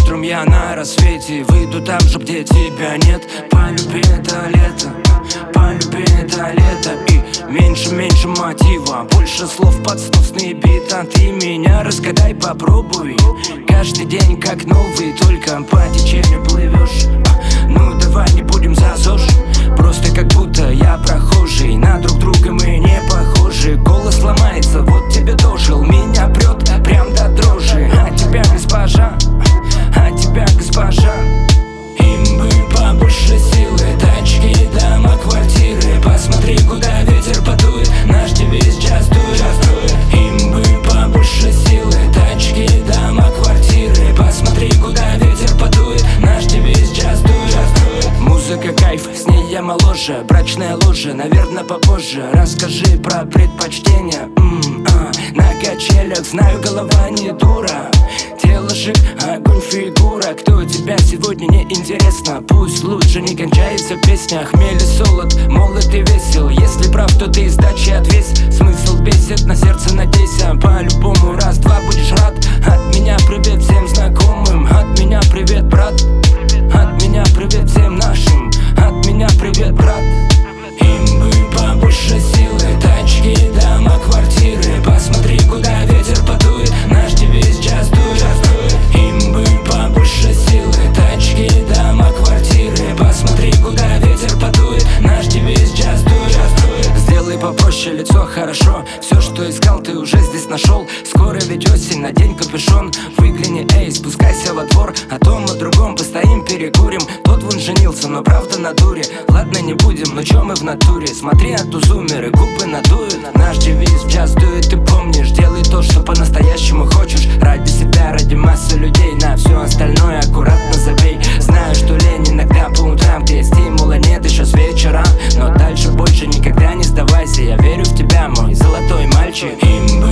утром я на рассвете выйду там же, где тебя нет. Полюби это лето, полюби это лето. И меньше мотива, больше слов под сносный бит. А ты меня разгадай, попробуй. Каждый день как новый, только по течению плывешь. Ну давай не будем за ЗОЖ, просто как будто я прохожий. На друг друга мы не похожи. Голос ломается, вот тебе дожил. Меня прет прям до дрожи. А тебя, госпожа, а тебя, госпожа. Им бы побольше силы, тачки, дома, квартиры. Посмотри, куда ветер подует, наш девиз just do it. Им бы побольше силы, тачки, дома, квартиры. Посмотри, куда ветер подует, наш девиз just do it. Музыка кайф, с ней я моложе. Брачная ложа, наверное, попозже. Расскажи про предпочтения. На качелях, знаю, голова не дура. Тело шик, огонь, фигура. Кто тебя сегодня не интересно? Пусть лучше не кончается песня. Хмель и солод, молод и весел. Если прав, то ты сдачи отвесь. Смысл бесит, на сердце надейся. По-любому раз-два будешь рад. От меня привет всем знакомым. От меня привет, брат. От меня привет всем нашим. От меня привет, брат. Им бы побольше силы, тачки, дома, квартиры. Посмотри, куда ветер подует, наш девиз just do it. Им бы побольше силы, тачки, дома, квартиры. Посмотри, куда ветер подует, наш девиз just do it. Сделай попроще, лицо хорошо. Все, что искал, ты уже здесь нашел. Скоро ведь осень, надень капюшон. Выгляни, эй, спускайся во двор. О том, о другом постоим, перекурим. Тот вон женился, но правда на дуре. Ладно, не будем, но чё мы в натуре? Смотри, а то зумеры губы надуют. Наш девиз just do it, ты помнишь. Делай то, что по-настоящему хочешь. Ради себя, ради массы людей. На все остальное аккуратно забей. Знаю, что лень иногда по утрам, где стимула нет еще с вечера. Но дальше больше никогда не сдавайся. Я верю в тебя, мой золотой мальчик. Им бы